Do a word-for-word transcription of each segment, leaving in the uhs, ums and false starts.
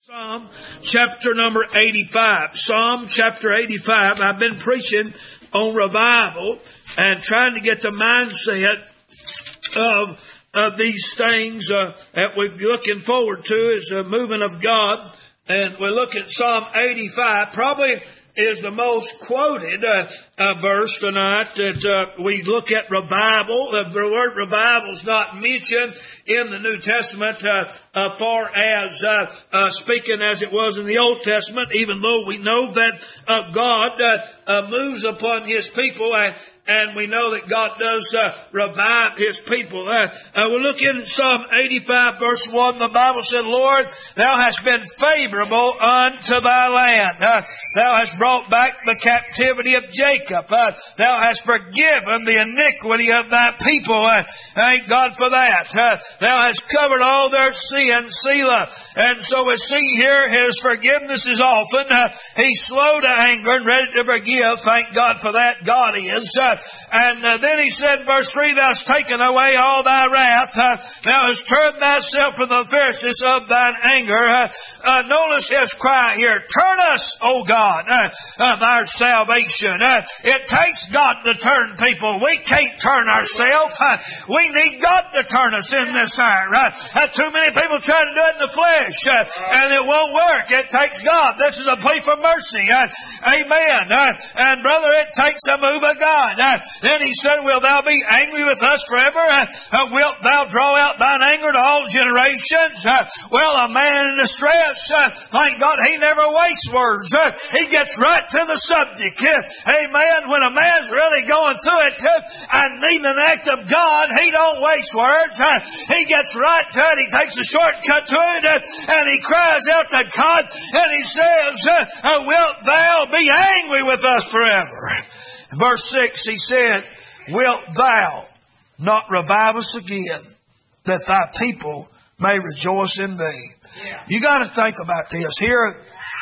Psalm chapter number eighty-five. Psalm chapter eighty-five. I've been preaching on revival and trying to get the mindset of, of these things uh, that we're looking forward to is the movement of God. And we look at Psalm eighty-five. Probably is the most quoted uh, uh, verse tonight that uh, we look at revival. Uh, the word revival is not mentioned in the New Testament uh, uh, far as uh, uh, speaking as it was in the Old Testament, even though we know that uh, God uh, uh, moves upon His people and And we know that God does uh, revive His people. Uh, uh, we look in Psalm eighty-five verse one. The Bible said, Lord, Thou hast been favorable unto Thy land. Uh, thou hast brought back the captivity of Jacob. Uh, thou hast forgiven the iniquity of Thy people. Uh, thank God for that. Uh, thou hast covered all their sin, Selah. And so we see here His forgiveness is often. Uh, he's slow to anger and ready to forgive. Thank God for that. God is. Uh, And uh, then he said, verse three, Thou hast taken away all Thy wrath. Uh, thou hast turned Thyself from the fierceness of Thine anger. Uh, uh, notice his cry here. Turn us, O God, uh, of our salvation. Uh, it takes God to turn people. We can't turn ourselves. Uh, we need God to turn us in this hour. Uh, uh, too many people try to do it in the flesh, uh, and it won't work. It takes God. This is a plea for mercy. Uh, amen. Uh, and brother, it takes a move of God. Uh, Then he said, Will Thou be angry with us forever? Uh, uh, wilt Thou draw out Thine anger to all generations? Uh, well, a man in distress, uh, thank God he never wastes words. Uh, he gets right to the subject. Uh, amen. When a man's really going through it uh, and needing an act of God, he don't waste words. Uh, he gets right to it. He takes a shortcut to it uh, and he cries out to God and he says, uh, uh, Wilt Thou be angry with us forever? Verse six, he said, Wilt Thou not revive us again, that Thy people may rejoice in Thee? Yeah. You got to think about this. Here,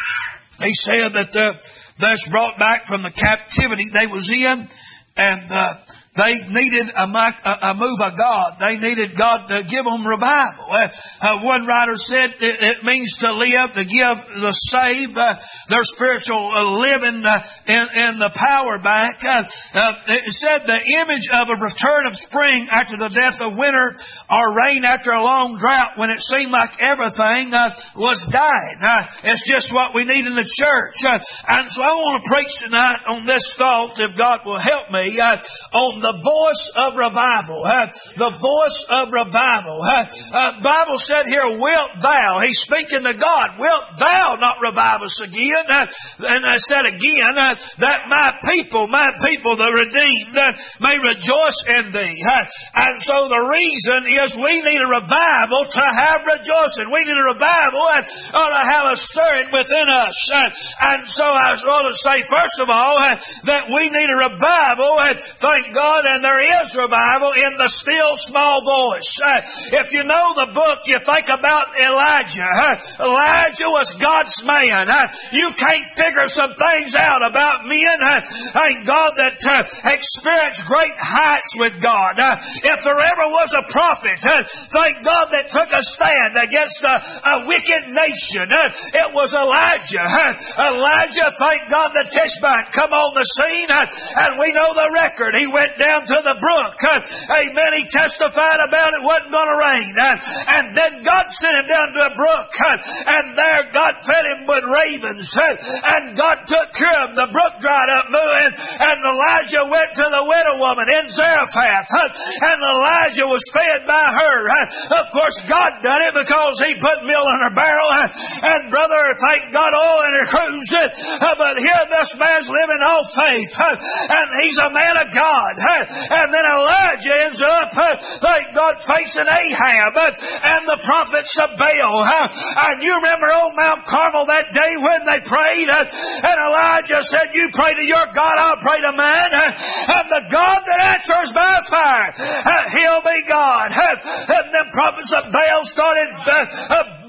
he said that uh, that's brought back from the captivity they was in, and uh, they needed a, a move of God. They needed God to give them revival. Uh, uh, one writer said it, it means to live, to give the saved uh, their spiritual uh, living uh, in, in the power back. Uh, uh, it said the image of a return of spring after the death of winter, or rain after a long drought when it seemed like everything uh, was dying. Uh, it's just what we need in the church. Uh, and so I want to preach tonight on this thought, if God will help me, uh, on the voice of revival. Uh, the voice of revival. Uh, uh, Bible said here, Wilt Thou, he's speaking to God, Wilt Thou not revive us again? Uh, and I said again, uh, that my people, my people, the redeemed, uh, may rejoice in Thee. Uh, and so the reason is we need a revival to have rejoicing. We need a revival and ought to have a stirring within us. Uh, and so I was going to say, first of all, uh, that we need a revival, and thank God, and there is revival in the still small voice. Uh, if you know the book, you think about Elijah. Uh, Elijah was God's man. Uh, you can't figure some things out about men. Uh, thank God that uh, experienced great heights with God. Uh, if there ever was a prophet, uh, thank God that took a stand against a, a wicked nation, uh, it was Elijah. Uh, Elijah, thank God, the Tishbite come on the scene, uh, and we know the record. He went down to the brook. Uh, amen. He testified about it wasn't going to rain. Uh, and then God sent him down to a brook. Uh, and there God fed him with ravens. Uh, and God took care of him. The brook dried up. And, and Elijah went to the widow woman in Zarephath. Uh, and Elijah was fed by her. Uh, of course, God done it because He put meal in her barrel. Uh, and brother, thank God, oil in her cruse. Uh, but here this man's living off faith. Uh, and he's a man of God. And then Elijah ends up, thank God, facing Ahab and the prophets of Baal. And you remember on Mount Carmel that day when they prayed, and Elijah said, You pray to your God, I'll pray to mine. And the God that answers by fire, He'll be God. And the prophets of Baal started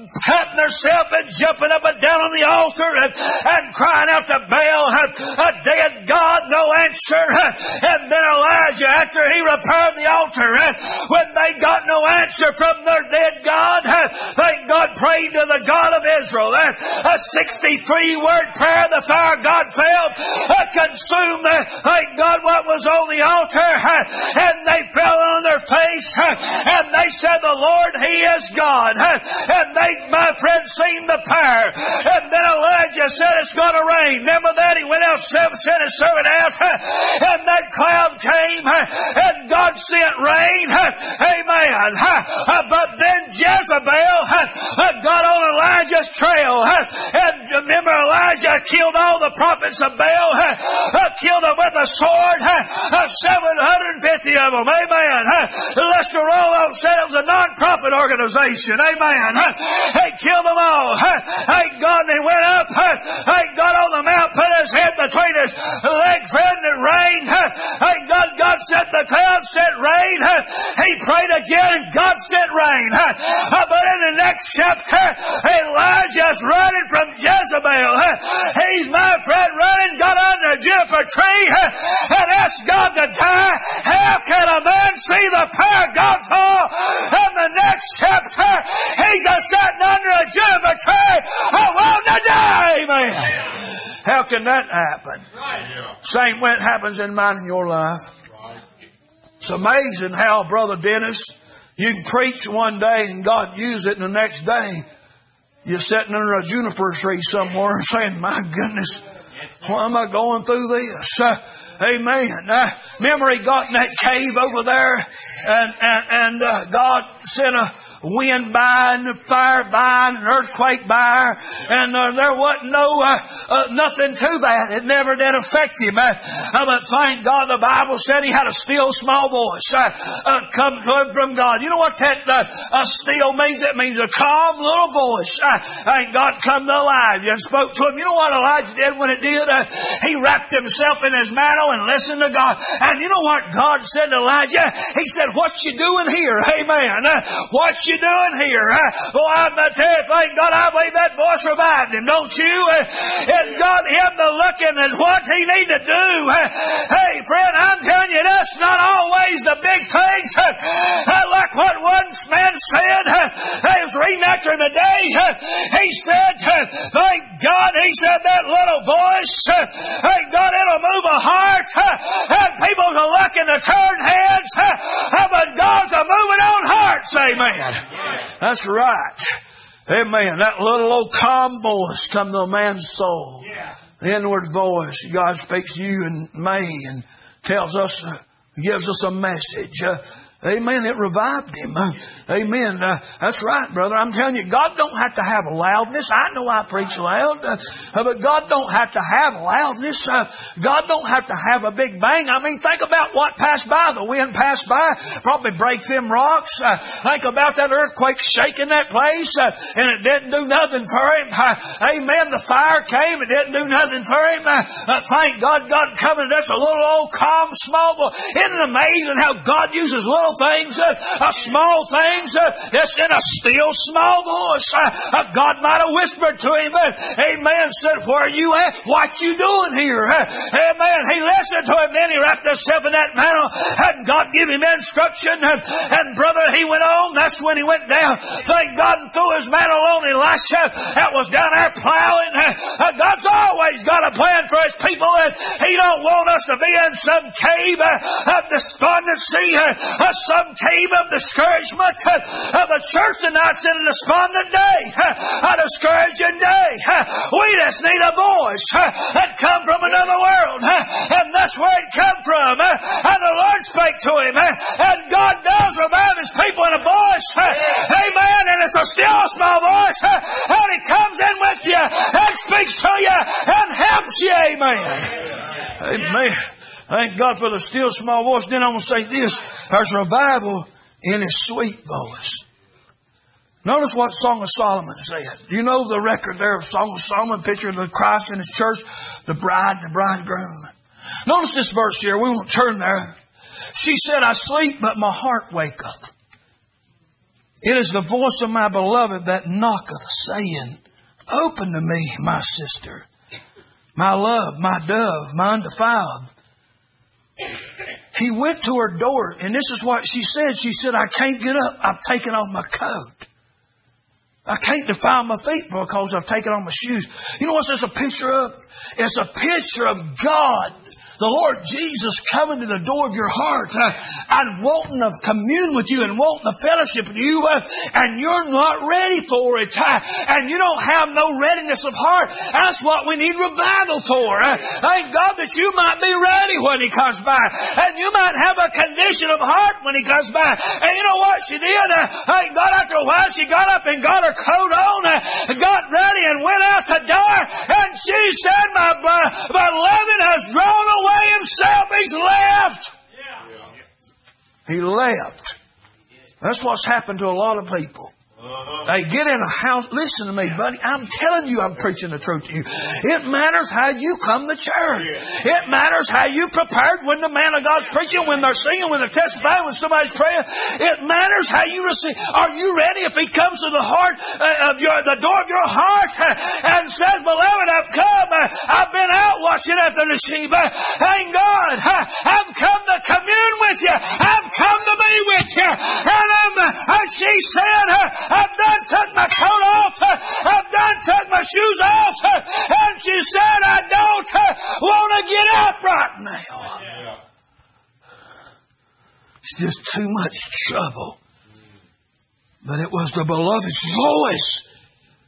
cutting themselves and jumping up and down on the altar and, and crying out to Baal, a dead God, no answer. And then Elijah, after he repaired the altar, when they got no answer from their dead God, thank God, prayed to the God of Israel. A sixty-three word prayer, the fire God fell, consumed, thank God, what was on the altar, and they fell on their face, and they said, the Lord, He is God. And they, my friend, seen the fire. And then Elijah said, it's going to rain. Remember that? He went out, sent his servant out, and that cloud came, and God sent rain. Amen. But then Jezebel got on Elijah's trail. And remember, Elijah killed all the prophets of Baal, killed them with a sword, seven hundred fifty of them. Amen. Lester Roloff said it was a non-profit organization. Amen. They killed them all. Thank God, they went up. Thank God, on the mount, put his head between his legs, friend, and rained. Thank God, God sent the cloud, sent rain. He prayed again, and God sent rain. But in the next chapter, Elijah's running from Jezebel. He's, my friend, running, got under a juniper tree, and asked God to die. How can a man see the power of God fall? In the next chapter, he's a sitting under a juniper tree, I want to die. Amen. How can that happen? Right. Same way it happens in mine and your life. Right. It's amazing how, Brother Dennis, you can preach one day and God use it, and the next day you're sitting under a juniper tree somewhere saying, my goodness, why am I going through this? Uh, Amen. Uh, remember, he got in that cave over there, and and, and uh, God sent a wind by, and a fire by, and an earthquake by, and uh, there wasn't no uh, uh, nothing to that. It never did affect him. Uh, uh, but thank God, the Bible said he had a still small voice uh, uh, come to him from God. You know what that uh, uh, still means? It means a calm little voice. Uh, and God come to Elijah and spoke to him. You know what Elijah did when it did? Uh, he wrapped himself in his mantle and listened to God. And you know what God said to Elijah? He said, what you doing here? Amen. Uh, what you doing here? Uh, well, I'm going to tell you, thank God, I believe that voice revived him, don't you? Uh, it got him to looking at what he needed to do. Uh, hey, friend, I'm telling you, that's not always the big things. Uh, uh, like what one man said, uh, I was reading after him today, uh, he said, uh, thank God, he said, that little voice, uh, thank God, it'll move a heart, uh, and people will look and to turn heads, uh, but God's a moving on hearts, amen. That's right. Amen. That little old calm voice come to a man's soul. Yeah. The inward voice. God speaks to you and me and tells us, uh, gives us a message. Uh, Amen. It revived him. Uh, amen. Uh, that's right, brother. I'm telling you, God don't have to have loudness. I know I preach loud, uh, but God don't have to have loudness. Uh, God don't have to have a big bang. I mean, think about what passed by. The wind passed by, probably break them rocks. Uh, think about that earthquake shaking that place, uh, and it didn't do nothing for him. Uh, amen. The fire came, it didn't do nothing for him. Uh, uh, thank God, God coming. That's a little old calm, small boy. Isn't it amazing how God uses little things, uh, uh, small things, uh, just in a still small voice. Uh, uh, God might have whispered to him, uh, amen, said, where are you at? What you doing here? Uh, amen. He listened to him, then he wrapped himself in that mantle, and God gave him instruction, and, and brother, he went on. That's when he went down. Thank God, and threw his mantle on Elisha that was down there plowing. Uh, uh, God's always got a plan for his people, and he don't want us to be in some cave uh, of despondency, uh, uh, some cave of discouragement. Uh, the church tonight's in a despondent day, uh, a discouraging day. Uh, we just need a voice uh, that come from another world, uh, and that's where it come from. Uh, and the Lord spake to him, uh, and God does revive His people in a voice. Uh, amen. And it's a still small voice, uh, and He comes in with you and speaks to you and helps you. Amen. Amen. Thank God for the still small voice. Then I'm going to say this. There's revival in His sweet voice. Notice what Song of Solomon said. You know the record there of Song of Solomon, picture of the Christ in His church, the bride and the bridegroom. Notice this verse here. We won't turn there. She said, I sleep, but my heart waketh It is the voice of my beloved that knocketh, saying, Open to me, my sister, my love, my dove, my undefiled. He went to her door, and this is what she said. She said, I can't get up. I've taken off my coat. I can't defile my feet because I've taken off my shoes. You know what this is a picture of? It's a picture of God, the Lord Jesus, coming to the door of your heart uh, and wanting to commune with you and wanting to fellowship with you, uh, and you're not ready for it, uh, and you don't have no readiness of heart. That's what we need revival for. Uh, thank God that you might be ready when He comes by, and you might have a condition of heart when He comes by. And you know what she did? Uh, thank God, after a while she got up and got her coat on, uh, got ready and went out the door, and she said, my beloved has drawn away himself. He's left. Yeah. He left. That's what's happened to a lot of people. Uh-huh. They get in a house. Listen to me, buddy. I'm telling you, I'm preaching the truth to you. It matters how you come to church. It matters how you prepared when the man of God's preaching, when they're singing, when they're testifying, when somebody's praying. It matters how you receive. Are you ready if He comes to the heart of your, the door of your heart and says, Beloved, I've come. I've been out watching after the sheep. Thank God. I've come to commune with you. I've come to be with you. And, I'm, and she said, I've done took my coat off. I've done took my shoes off. And she said, I don't want to get up right now. It's just too much trouble. But it was the beloved's voice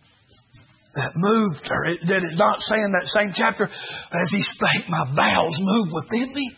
that moved her. It, did it not say in that same chapter, as He spake, my bowels moved within me?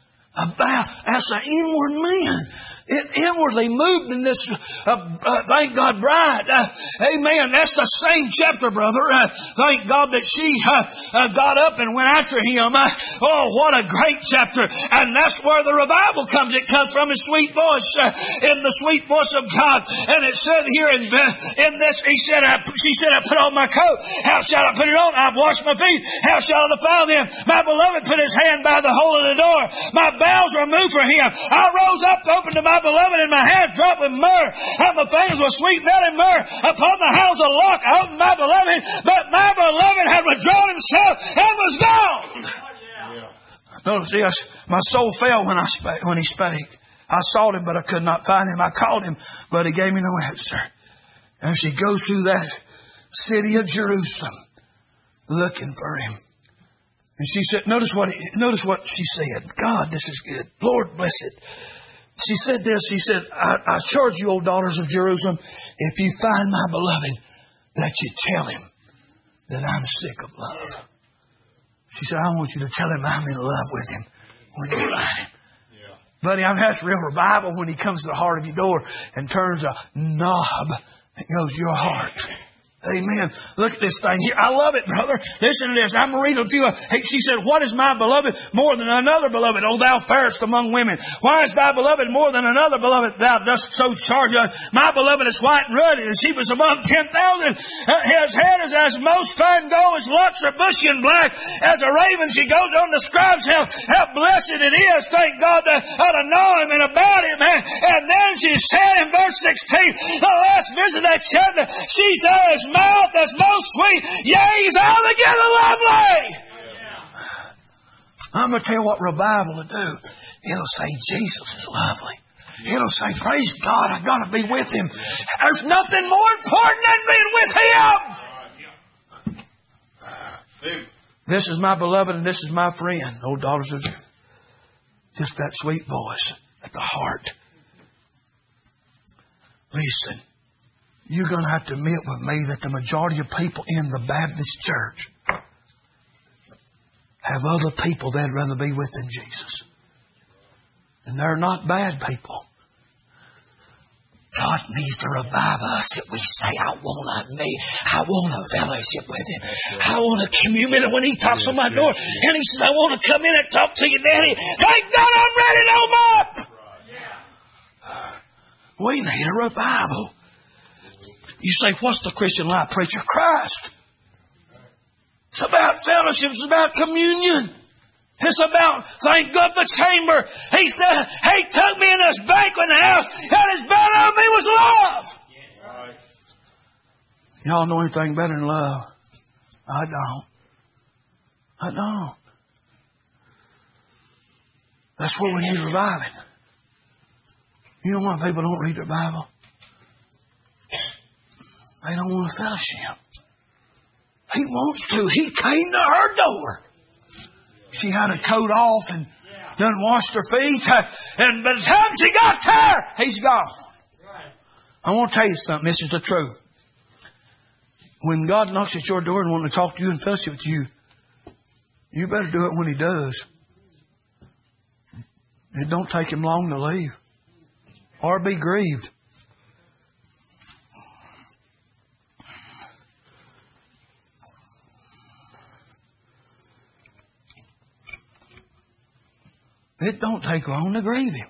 A bow, that's an inward man. It inwardly moved in this, uh, uh, thank God, bride. Uh, amen. That's the same chapter, brother. Uh, thank God that she uh, uh, got up and went after him. Uh, oh, what a great chapter. And that's where the revival comes. It comes from His sweet voice, uh, in the sweet voice of God. And it said here in, uh, in this, he said, I, she said, I put on my coat. How shall I put it on? I've washed my feet. How shall I defile them? My beloved put his hand by the hole of the door. My bowels were moved for him. I rose up to open to my My beloved, and my hands dropped with myrrh, and my fingers were sweet smelling myrrh upon the house of lock. I opened my beloved, but my beloved had withdrawn himself and was gone. Yeah. Notice this, my soul fell when I spake, when He spake. I sought Him, but I could not find Him. I called Him, but He gave me no answer. And she goes through that city of Jerusalem looking for Him. And she said, notice what, notice what she said. God, this is good. Lord, bless it. She said this, she said, I, I charge you, O daughters of Jerusalem, if you find my beloved, that you tell him that I'm sick of love. She said, I want you to tell him I'm in love with him when you find him. Yeah. Buddy, I mean, that's real revival when he comes to the heart of your door and turns a knob that goes to your heart. Amen. Look at this thing here. I love it, brother. Listen to this. I'm reading a few. She said, what is my beloved more than another beloved? O thou fairest among women. Why is thy beloved more than another beloved? Thou dost so charge us. My beloved is white and ruddy, and she was among ten thousand. His head is as most fine gold, his locks are bushy and black. As a raven, she goes on and describes how, how blessed it is. Thank God to, to know him and about him. And then she said in verse sixteen, the last visit that chapter, she says, mouth that's most sweet, yea, he's altogether lovely. Yeah. I'm going to tell you what revival will do. It'll say Jesus is lovely. It'll say, praise God, I've got to be with Him. There's nothing more important than being with Him. This is my beloved and this is my friend, O daughters of Jerusalem. Just that sweet voice at the heart. Listen. You're going to have to admit with me that the majority of people in the Baptist church have other people they'd rather be with than Jesus. And they're not bad people. God needs to revive us that we say, I want to meet, I want to fellowship with Him. I want to commune with Him when He knocks on my door. And He says, I want to come in and talk to you, Daddy. Thank God I'm ready to open up. We need a revival. You say, what's the Christian life, preacher? Christ. It's about fellowship. It's about communion. It's about, thank God, the chamber. He said, He took me in this banquet house, and His banner on me was love. Yeah. Y'all know anything better than love? I don't. I don't. That's what we need reviving. You know why people don't read their Bible? They don't want to fellowship. He wants to. He came to her door. She had a coat off and done washed her feet. And by the time she got there, he's gone. I want to tell you something. This is the truth. When God knocks at your door and wants to talk to you and fellowship with you, you better do it when He does. It don't take Him long to leave or be grieved. It don't take long to grieve Him.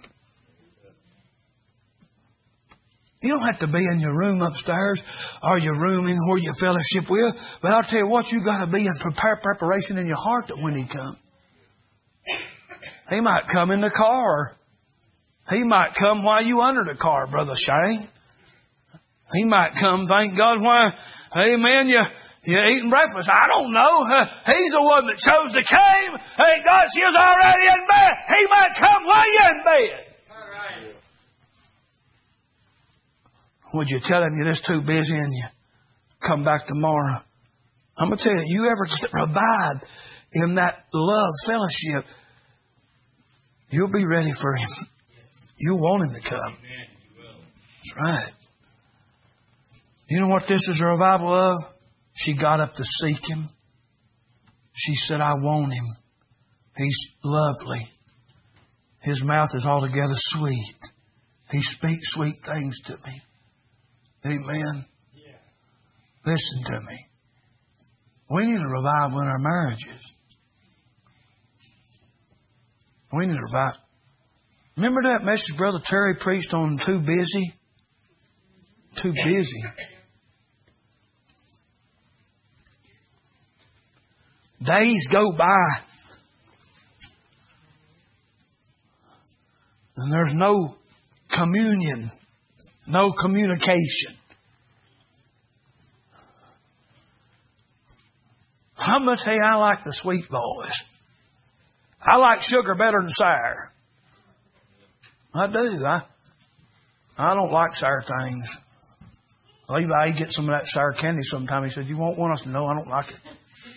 You don't have to be in your room upstairs or your room in where you fellowship with. But I'll tell you what, you got to be in prepare preparation in your heart that when He comes. He might come in the car. He might come while you under the car, Brother Shane. He might come, thank God, why, amen, you, you're eating breakfast. I don't know. Uh, he's the one that chose to came. Thank God she was already in bed. He might come while you're in bed. All right. Would you tell him you're just too busy and you come back tomorrow? I'm going to tell you, you ever get revived in that love fellowship, you'll be ready for Him. You want Him to come. That's right. You know what this is a revival of? She got up to seek Him. She said, I want Him. He's lovely. His mouth is altogether sweet. He speaks sweet things to me. Amen. Yeah. Listen to me. We need a revival in our marriages. We need a revival. Remember that message Brother Terry preached on too busy? Too busy. Days go by and there's no communion, no communication. I'm going to tell you, I like the sweet boys. I like sugar better than sour. I do. I I don't like sour things. Levi gets some of that sour candy sometime. He said, you won't want us to know I don't like it.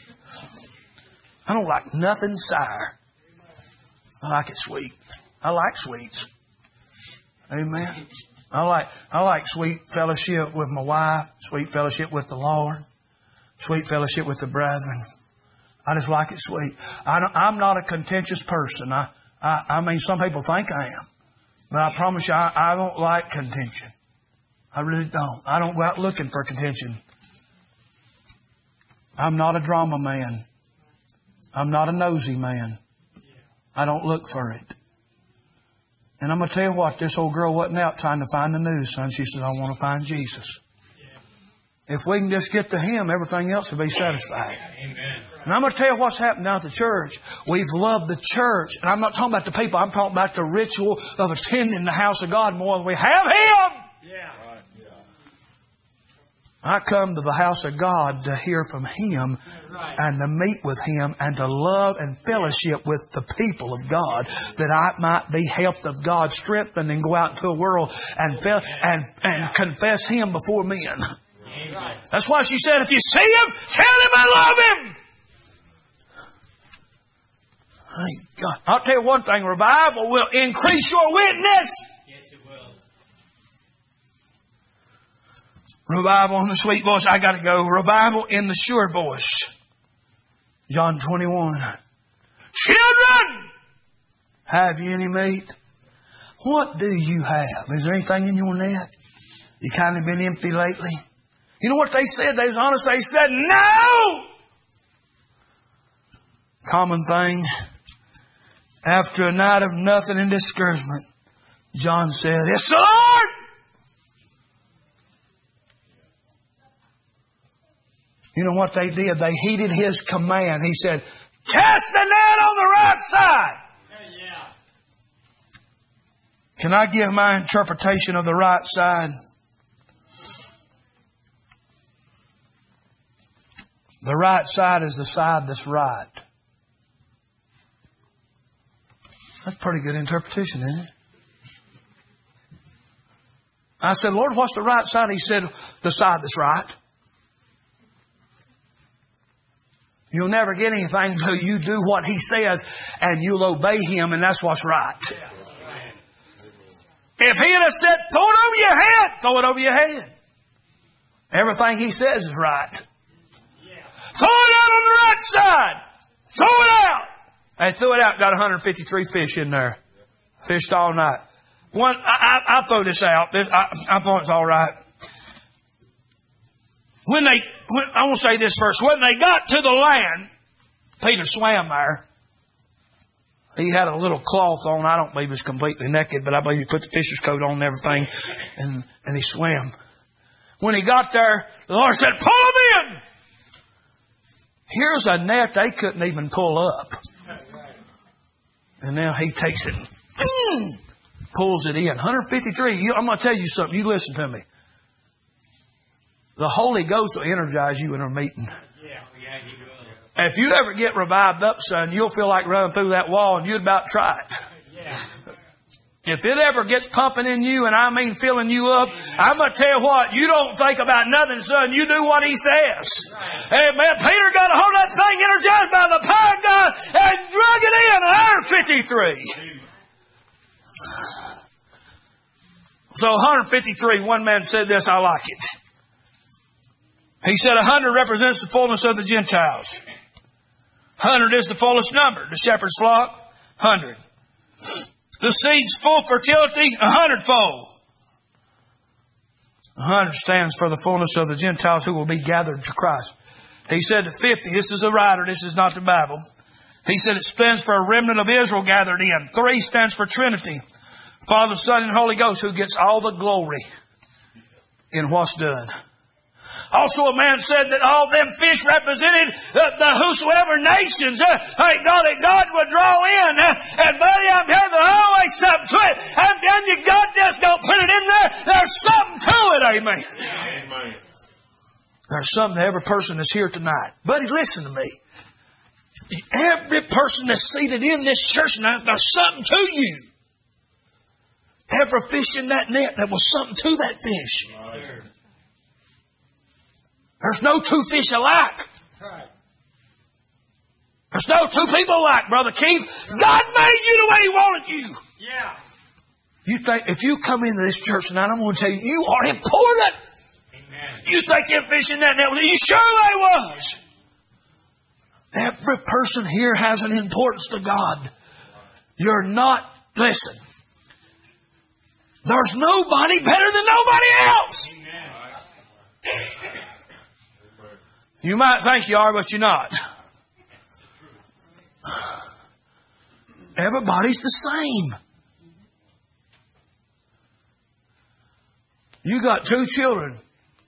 I don't like nothing sour. I like it sweet. I like sweets. Amen. I like, I like sweet fellowship with my wife, sweet fellowship with the Lord, sweet fellowship with the brethren. I just like it sweet. I don't, I'm not a contentious person. I, I, I mean, some people think I am. But I promise you, I, I don't like contention. I really don't. I don't go out looking for contention. I'm not a drama man. I'm not a nosy man. I don't look for it. And I'm going to tell you what, this old girl wasn't out trying to find the news, son. She said, I want to find Jesus. If we can just get to Him, everything else will be satisfied. Amen. And I'm going to tell you what's happened down at the church. We've loved the church. And I'm not talking about the people. I'm talking about the ritual of attending the house of God more than we have Him. Yeah. I come to the house of God to hear from Him and to meet with Him and to love and fellowship with the people of God, that I might be helped of God, strengthened, and go out into the world and fel- and and confess Him before men. That's why she said, if you see Him, tell Him I love Him. Thank God. I'll tell you one thing, revival will increase your witness. Yes, it will. Revival in the sweet voice. I got to go. Revival in the sure voice. John twenty-one. Children, have you any meat? What do you have? Is there anything in your net? You kind of been empty lately? You know what they said? They was honest. They said, no! Common thing. After a night of nothing and discouragement, John said, it's the Lord! You know what they did? They heeded His command. He said, cast the net on the right side. Yeah. Can I give my interpretation of the right side? The right side is the side that's right. That's a pretty good interpretation, isn't it? I said, Lord, what's the right side? He said, the side that's right. You'll never get anything until you do what He says and you'll obey Him, and that's what's right. If He'd have said, throw it over your head, throw it over your head. Everything He says is right. Throw it out on the right side. Throw it out. And threw it out, got one hundred fifty-three fish in there. Fished all night. One, I, I, I'll throw this out. This, I, I thought it's all right. When they, when, I want to say this first. When they got to the land, Peter swam there. He had a little cloth on. I don't believe he was completely naked, but I believe he put the fisher's coat on and everything, and, and he swam. When he got there, the Lord said, pull them in! Here's a net they couldn't even pull up. And now He takes it, mm, pulls it in. one hundred fifty-three. You, I'm going to tell you something. You listen to me. The Holy Ghost will energize you in a meeting. Yeah, yeah, He will. If you ever get revived up, son, you'll feel like running through that wall, and you'd about try it. Yeah. If it ever gets pumping in you, and I mean filling you up, I'm going to tell you what, you don't think about nothing, son. You do what He says. Amen. Peter got a hold of that thing, energized by the power of God, and drug it in, one hundred fifty-three. So one hundred fifty-three, one man said this, I like it. He said one hundred represents the fullness of the Gentiles. one hundred is the fullest number. The shepherd's flock, one hundred. The seed's full fertility, a hundredfold. A hundred stands for the fullness of the Gentiles who will be gathered to Christ. He said that fifty, this is a writer, this is not the Bible. He said it stands for a remnant of Israel gathered in. Three stands for Trinity. Father, Son, and Holy Ghost, who gets all the glory in what's done. Also, a man said that all them fish represented the, the whosoever nations uh, hey, God, that God would draw in. Uh, and buddy, I'm here, there's always something to it. And then you God just don't put it in there. There's something to it, amen. Amen. There's something to every person that's here tonight. Buddy, listen to me. Every person that's seated in this church tonight, there's something to you. Every fish in that net, there was something to that fish. Right. There's no two fish alike. Right. There's no two people alike, Brother Keith. God made you the way He wanted you. Yeah. You think, if you come into this church tonight, I'm going to tell you, you are important. Amen. You think them fish in that net, you sure they was. Every person here has an importance to God. You're not, listen, there's nobody better than nobody else. Amen. You might think you are, but you're not. Everybody's the same. You got two children.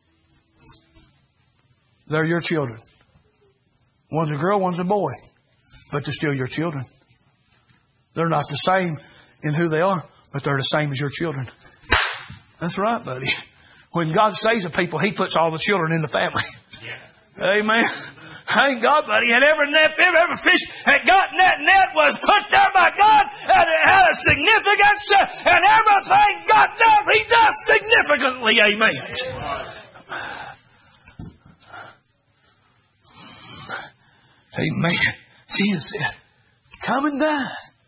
They're your children. One's a girl, one's a boy. But they're still your children. They're not the same in who they are, but they're the same as your children. That's right, buddy. When God saves a people, He puts all the children in the family. Yeah. Amen. Thank God, buddy. And every net, every fish that got in that net was put there by God, and it had a significance, and everything God does, He does significantly. Amen. Amen. Jesus said, come and dine.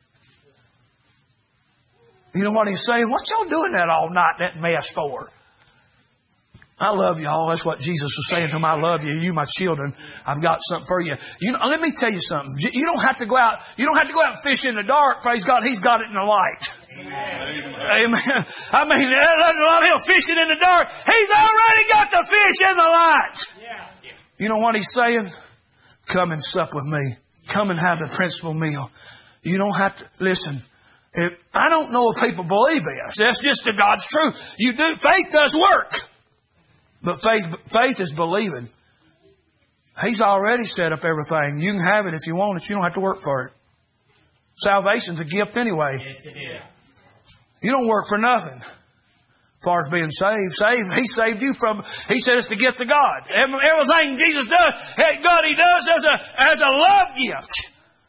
You know what He's saying? What y'all doing that all night, that mess for? I love y'all. That's what Jesus was saying to them. I love you. You, my children. I've got something for you. You know, let me tell you something. You don't have to go out. You don't have to go out and fish in the dark. Praise God. He's got it in the light. Amen. Amen. I mean, a lot of him fishing in the dark. He's already got the fish in the light. Yeah. You know what He's saying? Come and sup with me. Come and have the principal meal. You don't have to listen. If, I don't know if people believe this. That's just the God's truth. You do. Faith does work. But faith, faith is believing. He's already set up everything. You can have it if you want it. You don't have to work for it. Salvation's a gift anyway. Yes, it is. You don't work for nothing. far as being saved, saved, He saved you from, He said it's to get to God. Everything Jesus does, God He does as a, as a love gift.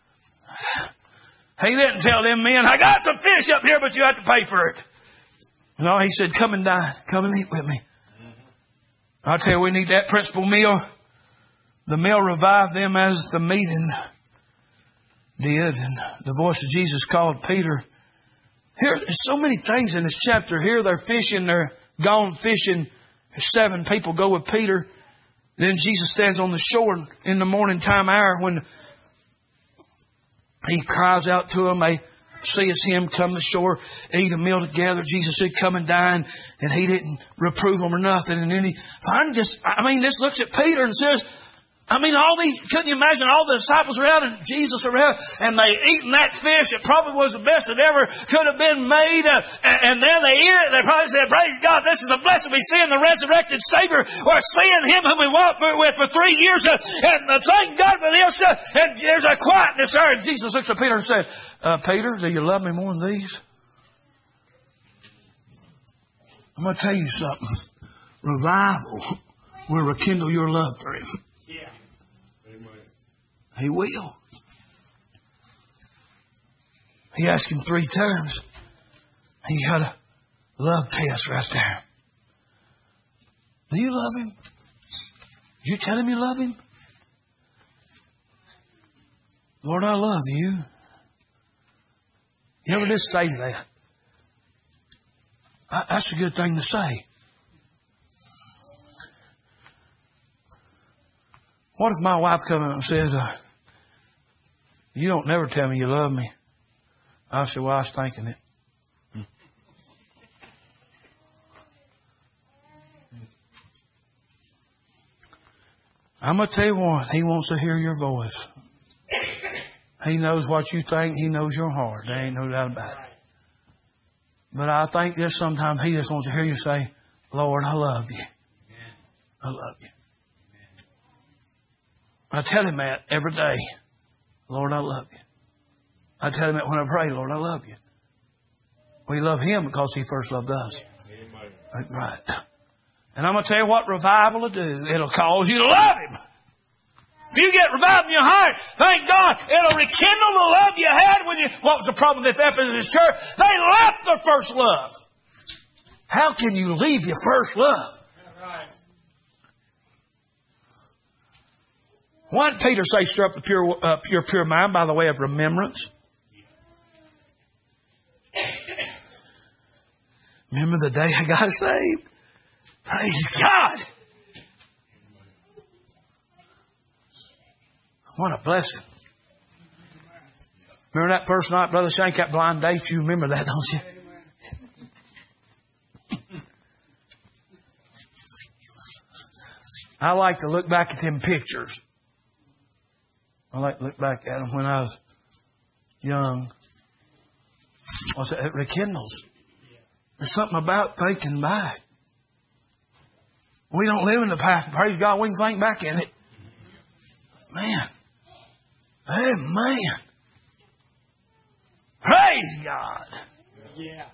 He didn't tell them men, I got some fish up here, but you have to pay for it. No, He said, come and dine. Come and eat with me. I tell you, we need that principal meal. The meal revived them as the meeting did. And the voice of Jesus called Peter. Here, there's so many things in this chapter. Here they're fishing. They're gone fishing. Seven people go with Peter. Then Jesus stands on the shore in the morning time hour when He cries out to them. They see it's Him come to the shore, eat a meal together. Jesus said, come and dine. And He didn't reprove them or nothing. And then He finally just, I mean, just looks at Peter and says, I mean, all these, couldn't you imagine all the disciples around and Jesus around and they eating that fish. It probably was the best that ever could have been made. Uh, and, and then they eat it. They probably said, praise God, this is the blessed we see in the resurrected Savior. We're seeing Him whom we walked with for three years. Uh, and uh, thank God for this. Uh, and there's a quietness there. And Jesus looks at Peter and said, uh, Peter, do you love me more than these? I'm going to tell you something. Revival will rekindle your love for Him. He will. He asked him three times. He got a love test right there. Do you love Him? Did you tell Him you love Him? Lord, I love you. You ever just say that? That's a good thing to say. What if my wife comes up and says, uh, you don't never tell me you love me? I said, well, I was thinking it. Hmm. I'm going to tell you what, He wants to hear your voice. He knows what you think. He knows your heart. There ain't no doubt about it. But I think that sometimes He just wants to hear you say, Lord, I love you. I love you. I tell Him that every day. Lord, I love you. I tell Him that when I pray, Lord, I love you. We love Him because He first loved us. Right. And I'm going to tell you what revival will do. It'll cause you to love Him. If you get revived in your heart, thank God, it'll rekindle the love you had when you, what was the problem with Ephesus church? They left their first love. How can you leave your first love? Why did Peter say, stir up the pure, uh, pure, pure mind by the way of remembrance? Remember the day I got saved? Praise God! What a blessing. Remember that first night, Brother Shank, that blind date? You remember that, don't you? I like to look back at them pictures. I like to look back at them when I was young. What's it? It rekindles. There's something about thinking back. We don't live in the past. Praise God, we can think back in it. Man. Hey, man. Praise God. Yeah.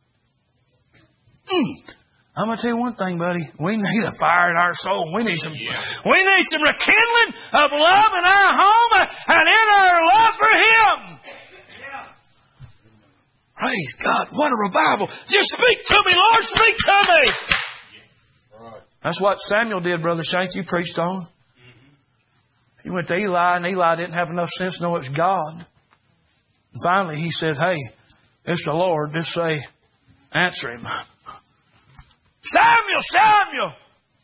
Mm. I'm going to tell you one thing, buddy. We need a fire in our soul. We need some, yeah. we need some rekindling of love in our home and in our love for Him. Yeah. Praise God. What a revival. Just speak to me, Lord. Speak to me. Yeah. Right. That's what Samuel did, Brother Shank. You preached on. Mm-hmm. He went to Eli, and Eli didn't have enough sense to know it's God. And finally, he said, hey, it's the Lord. Just say, answer Him. Samuel, Samuel!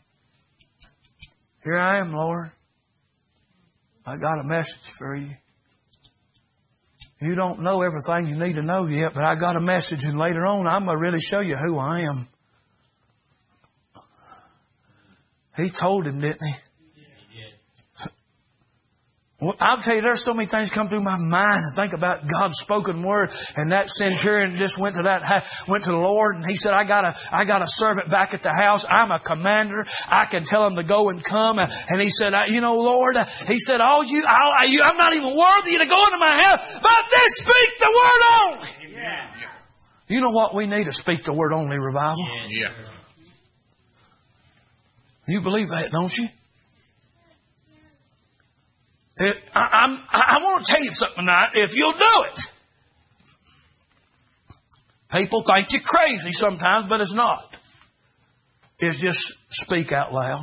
Here I am, Lord. I got a message for you. You don't know everything you need to know yet, but I got a message, and later on I'm going to really show you who I am. He told him, didn't he? Well, I'll tell you, there's so many things come through my mind and think about God's spoken word. And that centurion just went to that, went to the Lord, and he said, I got a, I got a servant back at the house. I'm a commander. I can tell him to go and come. And he said, you know, Lord, he said, all you, I'll, you, I'm not even worthy to go into my house, but this speak the word only. Yeah. You know what we need? To speak the word only revival. Yeah. You believe that, don't you? It, I, I'm, I want to tell you something tonight. If you'll do it. People think you're crazy sometimes, but it's not. It's just speak out loud.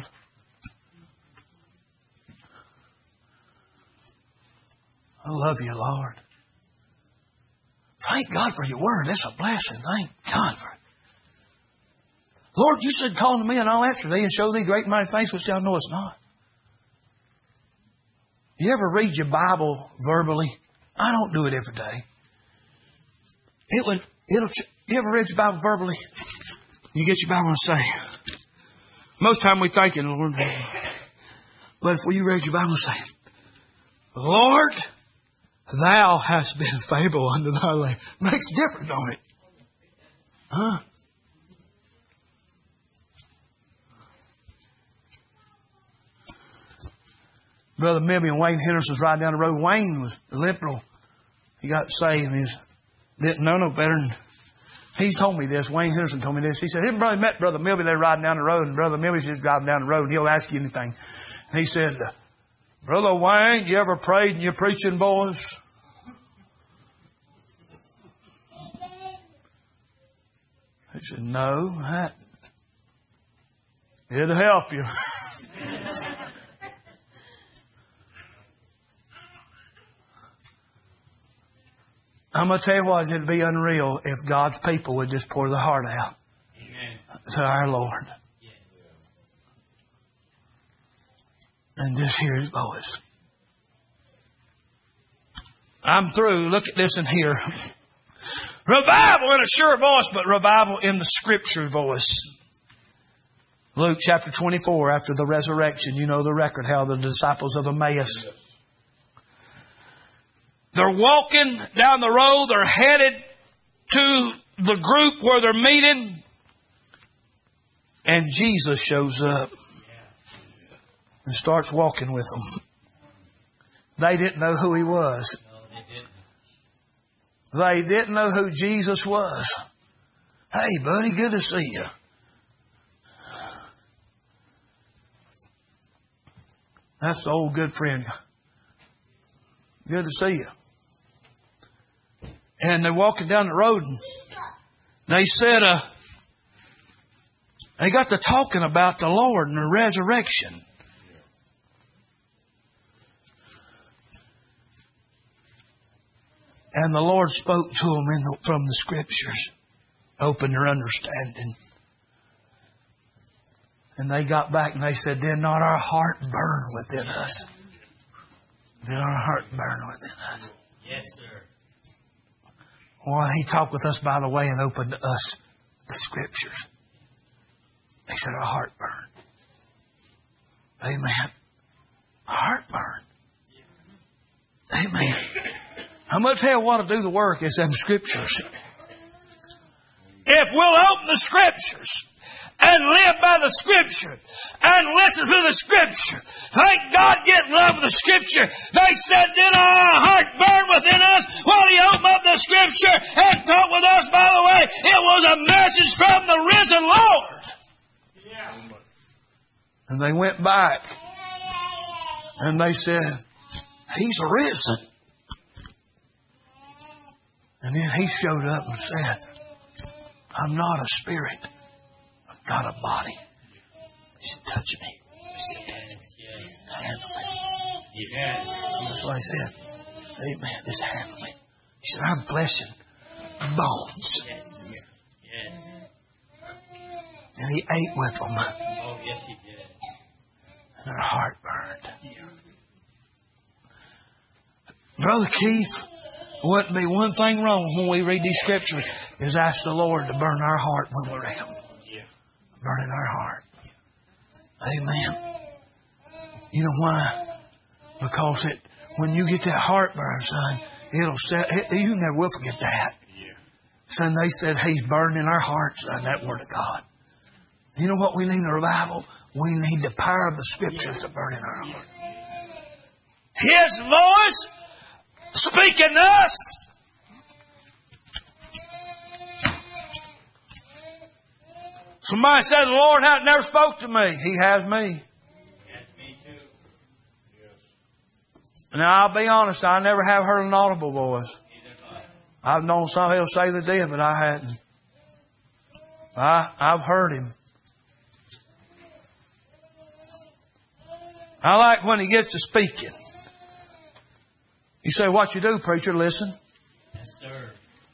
I love you, Lord. Thank God for your word. It's a blessing. Thank God for it. Lord, you said, call to me and I'll answer thee and show thee great and mighty things which thou knowest not. You ever read your Bible verbally? I don't do it every day. It would, it'll, you ever read your Bible verbally? You get your Bible and say, most time we thanking Lord. But if you read your Bible and say, Lord, thou hast been faithful unto thy land. Makes a difference, don't it? Huh? Brother Milby and Wayne Henderson was riding down the road. Wayne was liberal. He got saved and he didn't know no better. And he told me this. Wayne Henderson told me this. He said, his brother met Brother Milby. They were riding down the road, and Brother Milby's just driving down the road, and he'll ask you anything. And he said, Brother Wayne, you ever prayed in your preaching voice? He said, no, I hadn't. It'll help you. I'm going to tell you what, it'd be unreal if God's people would just pour their heart out. Amen. To our Lord. Yes. And just hear His voice. I'm through. Look at this in here. Revival in a sure voice, but revival in the Scripture voice. Luke chapter twenty-four, after the resurrection, you know the record, how the disciples of Emmaus, they're walking down the road. They're headed to the group where they're meeting. And Jesus shows up and starts walking with them. They didn't know who He was. They didn't know who Jesus was. Hey, buddy, good to see you. That's the old good friend. Good to see you. And they're walking down the road and they said, uh, they got to talking about the Lord and the resurrection. And the Lord spoke to them in the, from the Scriptures, opened their understanding. And they got back and they said, did not our heart burn within us? Did our heart burn within us? Yes, sir. Well, He talked with us by the way and opened to us the Scriptures. They said our heart burned. Amen. Our heart burned. Amen. I'm going to tell you what to do the work is them Scriptures. If we'll open the Scriptures and live by the Scripture and listen to the Scripture, thank God, get in love with the Scripture. They said, did our heart burn within us while He opened up the Scripture and talked with us? By the way, it was a message from the risen Lord. Yeah. And they went back and they said, He's risen. And then He showed up and said, I'm not a spirit. I've got a body. He said, touch me. I said, handle me. Yeah. That's what He said. Amen. Just handle me. He said, I'm flesh and bones. And He ate with them. Oh, yes, He did. And their heart burned. Brother Keith, wouldn't be one thing wrong when we read these Scriptures is ask the Lord to burn our heart when we read them. Yeah. Burn in our heart. Amen. You know why? Because it, when you get that heartburn, son, it'll set, it, you never will forget that. Yeah. Son, they said He's burning in our hearts, son, that Word of God. You know what we need in a revival? We need the power of the Scriptures to burn in our heart. His voice speaking to us. Somebody said the Lord had never spoke to me. He has me. Yes, me too. Now, I'll be honest, I never have heard an audible voice. I've known some he'll say they did, but I hadn't. I, I've heard Him. I like when He gets to speaking. You say, what you do, preacher? Listen. Yes, sir.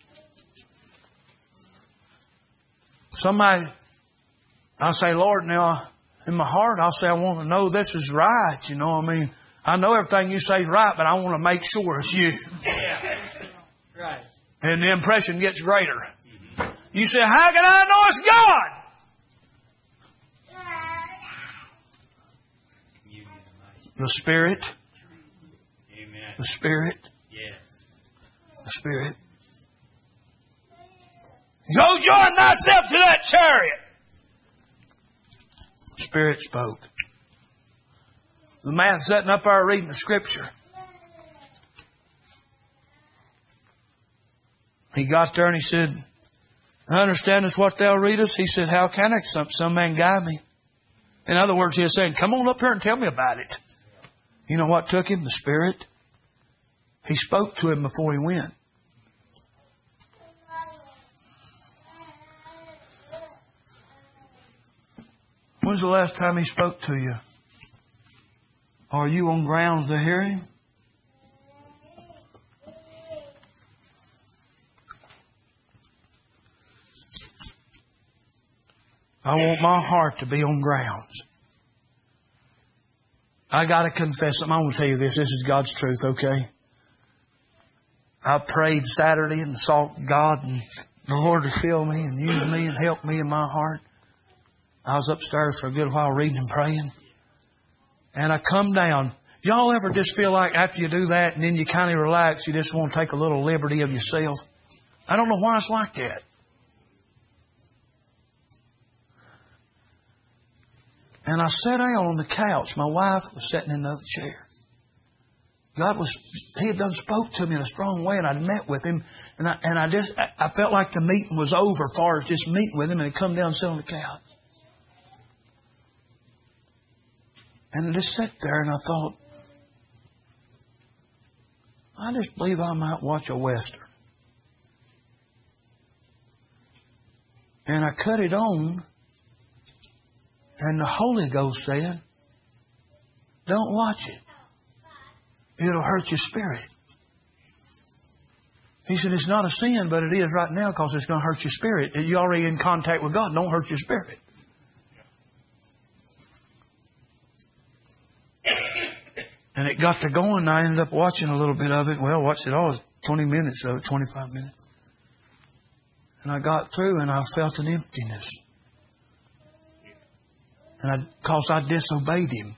Somebody, I'll say, Lord, now, in my heart, I'll say, I want to know this is right. You know, I mean, I know everything you say is right, but I want to make sure it's you. Yeah. Right. And the impression gets greater. Mm-hmm. You say, how can I know it's God? The Spirit. Amen. The Spirit. Yes. The Spirit. Go join thyself to that chariot. The Spirit spoke. The man sitting up there reading the Scripture. He got there and he said, I understand it's what thou readest. He said, how can I? Some, some man guide me. In other words, he was saying, come on up here and tell me about it. You know what took him? The Spirit. He spoke to him before he went. When's the last time He spoke to you? Are you on grounds to hear Him? I want my heart to be on grounds. I got to confess something. I'm going to tell you this. This is God's truth, okay? I prayed Saturday and sought God and the Lord to fill me and use me and help me in my heart. I was upstairs for a good while reading and praying. And I come down. Y'all ever just feel like after you do that and then you kind of relax, you just want to take a little liberty of yourself? I don't know why it's like that. And I sat down on the couch. My wife was sitting in the other chair. God was, He had done spoke to me in a strong way, and I'd met with Him. And I, and I just, I felt like the meeting was over as far as just meeting with Him, and He'd come down and sit on the couch. And I just sat there and I thought, I just believe I might watch a Western. And I cut it on. And the Holy Ghost said, don't watch it. It'll hurt your spirit. He said, it's not a sin, but it is right now because it's going to hurt your spirit. You're already in contact with God. Don't hurt your spirit. And it got to going. I ended up watching a little bit of it. Well, I watched it all. twenty minutes of it, twenty-five minutes. And I got through and I felt an emptiness. And I, cause I disobeyed Him.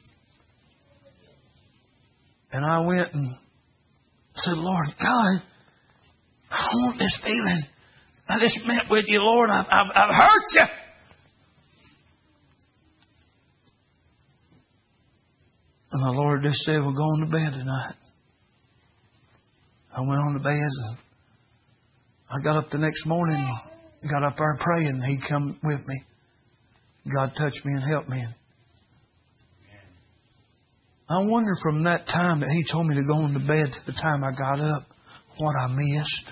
And I went and said, Lord God, I want this feeling. I just met with you, Lord. I've, I've, I've hurt you. And the Lord just said, we're going to bed tonight. I went on to bed and I got up the next morning, got up there praying, and He'd come with me. God touched me and helped me. I wonder from that time that He told me to go into bed to the time I got up, what I missed.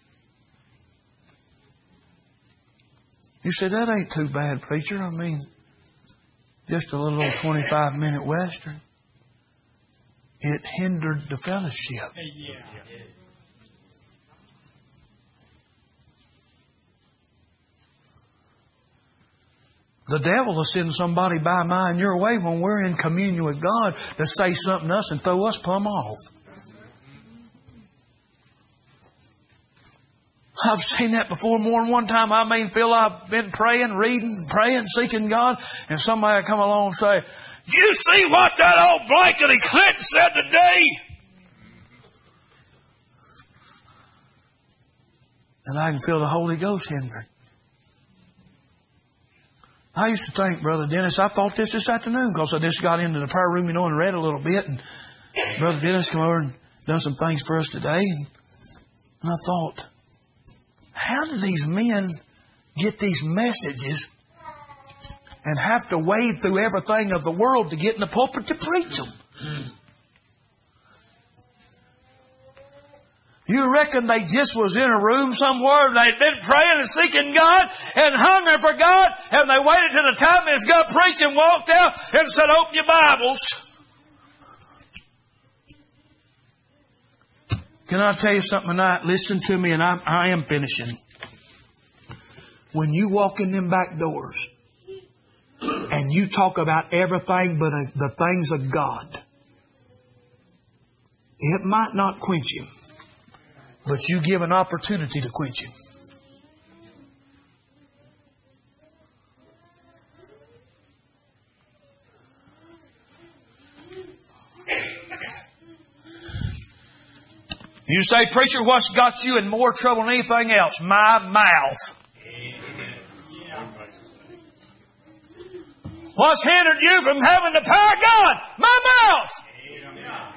You said, that ain't too bad, preacher. I mean, just a little old twenty-five minute Western. It hindered the fellowship. Yeah. The devil will send somebody by my and your way when we're in communion with God to say something to us and throw us plumb off. I've seen that before more than one time. I mean, feel I've been praying, reading, praying, seeking God, and somebody come along and say, you see what that old blankety Clinton said today? And I can feel the Holy Ghost hindering. I used to think, Brother Dennis, I thought this this afternoon because I just got into the prayer room, you know, and read a little bit. And Brother Dennis come over and done some things for us today. And, and I thought, how do these men get these messages and have to wade through everything of the world to get in the pulpit to preach them. You reckon they just was in a room somewhere and they'd been praying and seeking God and hungry for God, and they waited till the time as God preached and walked out and said, open your Bibles. Can I tell you something tonight? Listen to me, and I'm, I am finishing. When you walk in them back doors and you talk about everything but uh, the things of God, it might not quench Him, but you give an opportunity to quench Him. You say, preacher, what's got you in more trouble than anything else? My mouth. What's hindered you from having the power of God? My mouth.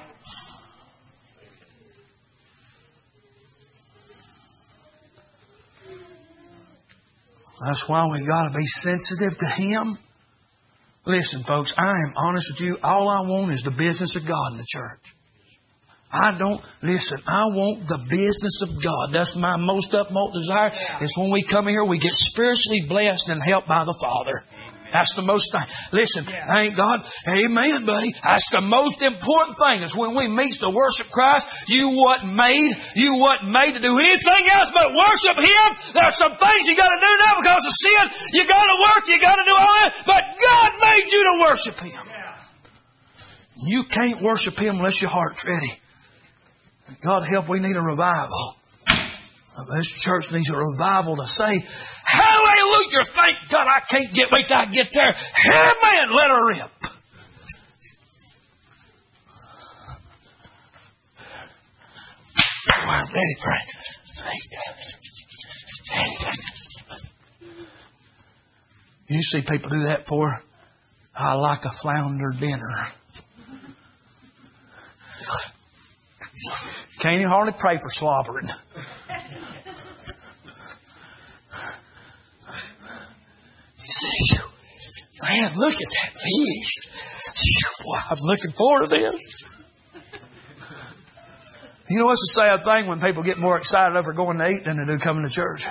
That's why we got to be sensitive to Him. Listen, folks, I am honest with you. All I want is the business of God in the church. I don't, listen, I want the business of God. That's my most utmost desire. Is when we come here, we get spiritually blessed and helped by the Father. That's the most thing. Listen, thank God. Amen, buddy. That's the most important thing is when we meet to worship Christ. You wasn't made, you wasn't made to do anything else but worship Him. There's some things you got to do now because of sin. You got to work, you got to do all that. But God made you to worship Him. You can't worship Him unless your heart's ready. God help, we need a revival. This church needs a revival to say, hallelujah, thank God I can't get, wait till I get there. Amen, let her rip. Oh, I'm ready for it. Thank God. Thank God. You see people do that for, I like a flounder dinner. Can't even hardly pray for slobbering. Man, look at that feast. Boy, I'm looking forward to this. You know what's the sad thing when people get more excited over going to eat than they do coming to church?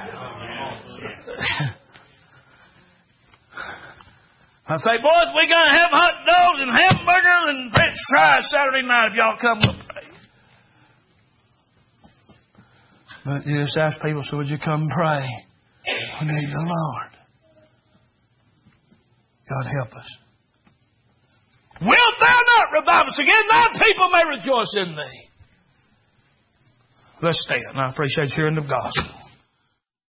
I say, boys, we're going to have hot dogs and hamburgers and french fries Saturday night if y'all come with me. But you just ask people, so would you come and pray? We need the Lord. God help us. Wilt thou not revive us again? Thy people may rejoice in thee. Let's stand. I appreciate hearing the gospel.